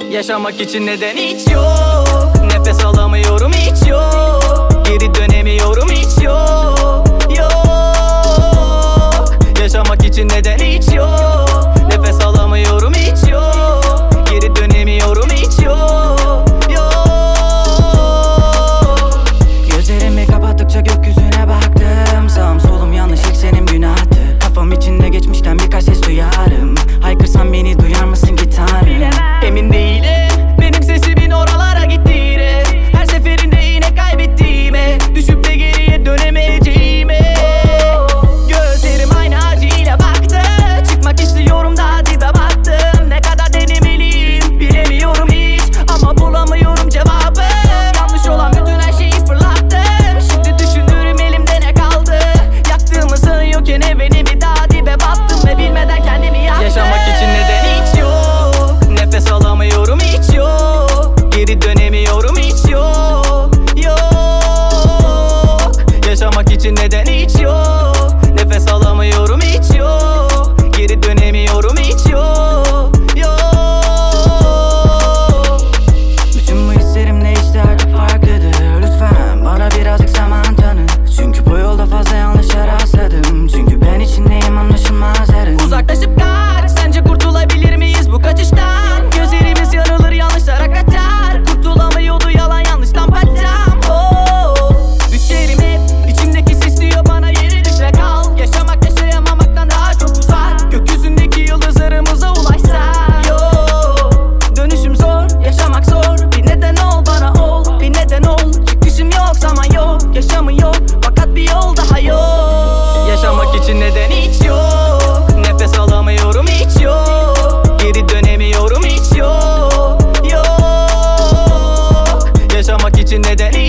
Yaşamak için neden hiç yok. Nefes alamıyorum hiç yok. Geri dönemiyorum hiç yok. Yok. Yaşamak için neden hiç yok. Nefes alamıyorum hiç yok. Geri dönemiyorum hiç yok. Yok. Gözlerimi kapattıkça gökyüzüne baktım. Sağım solum yanlış eksenim günahtı. Kafam içinde geçmişten birkaç ses duyarım. Haykırsam beni duyar mısın ki Tanrım? Emin değilim benim sesimin oralara gittiğine. Her seferinde yine kaybettiğime, düşüp de geriye dönemeyeceğime. Gözlerim aynı acıyla baktı. Çıkmak istiyorum da dibe battım. Ne kadar denemeliyim bilemiyorum hiç, ama bulamıyorum cevabı. Yanlış olan bütün her şeyi fırlattım. Şimdi düşünürüm elimde ne kaldı. Yaktığımı sanıyorken evrenimi daha dibe battım ve bilmeden kendimi yaktım. Yaşamak için neden hiç yok. Nefes alamıyorum hiç yok. Geri dönemiyorum hiç yok. Yok. Yaşamak için neden hiç yok. Nefes alamıyorum hiç yok. Geri dönemiyorum hiç yok. Yok. Bütün bu hislerim değişti artık farklıdır. Lütfen bana birazcık zaman tanı. Çünkü bu yolda fazla yanlışa rastladım. Çünkü ben içindeyim anlaşılmaz yarın. Uzaklaşıp kaç, sence kurtulabilir miyiz bu kaçıştan? Gözlerimiz yarılır, yanlışlara kaçar. Kurtulamıyordu yalan yanlıştan paçam. Oh, düşerim hep, içimdeki ses diyor bana yeri düşe kal. Yaşamak yaşayamamaktan daha çok uzak. Gökyüzündeki yıldızlarımıza ulaşsak. Yo, dönüşüm zor, yaşamak zor. Bir neden ol bana ol, bir neden ol. Çıkışım yok, zaman yok, yaşamı yok. Fakat bir yol daha yok. Yaşamak için neden hiç yok. Nefes alamıyorum hiç yok. Geri dönemiyorum hiç yok. Yok. Yaşamak için neden